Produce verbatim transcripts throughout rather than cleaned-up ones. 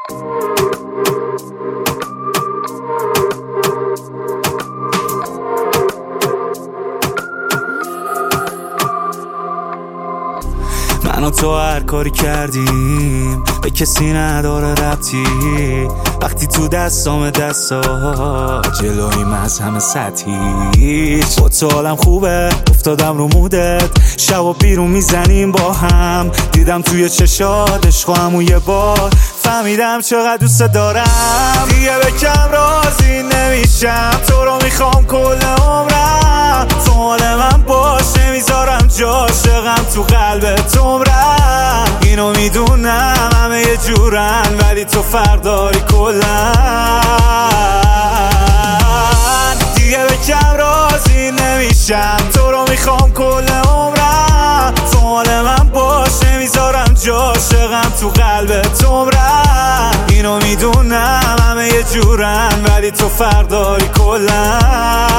من و تو هر کاری کردیم به کسی نداره ربطی، وقتی تو دستام دستا جلویم از همه سطحی. با تو حالم خوبه افتادم رو مودت، شب و بیرون میزنیم با هم، دیدم توی چشات عشق و همون یه بار فهمیدم چقدر دوست دارم. دیگه به کم راضی نمیشم، تو رو میخوام کل عمرم، تو مال من باش نمیذارم جاشقم تو قلبت عمرم. اینو میدونم همه یه جورن ولی تو فرق داری کلن. دیگه به کم راضی نمیشم، تو رو میخوام کل عمرم، تو مال من باش نمیذارم جاشقم تو قلبت عمرم. اینو میدونم همه یه جورن ولی تو فرق داری کلن.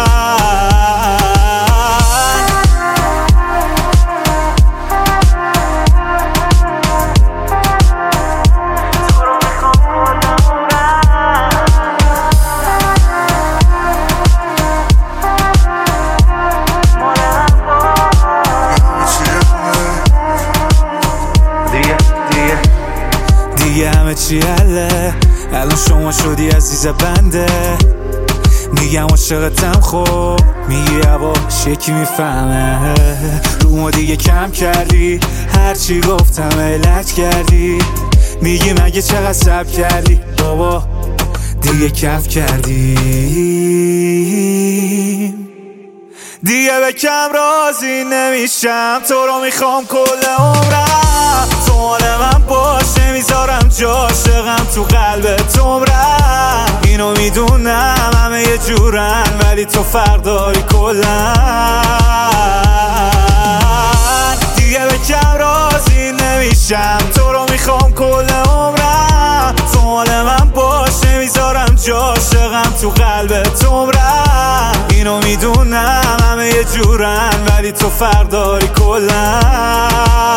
دیگه همه چی حله، الان شما شدی عزیز بنده. میگم عاشقتم خب میگی هواش یکی میفهمه، رومو دیگه کم کردی، هرچی گفتم علت کردی. میگی مگه چقدر صبر کردی، بابا دیگه کف کردی. دیگه به کم راضی نمیشم، تو رو میخوام کل عمرم، تو مال من باش نمیذارم جاشقم تو قلبت عمرم. اینو میدونم همه یه جورن ولی تو فرق داری کلن. دیگه به کم راضی نمیشم، تو رو میخوام کل عمرم، تو مال من باش نمیذارم جاشقم تو قلبت عمرم. اینو میدونم همه یه جورن ولی تو فرق داری کلن.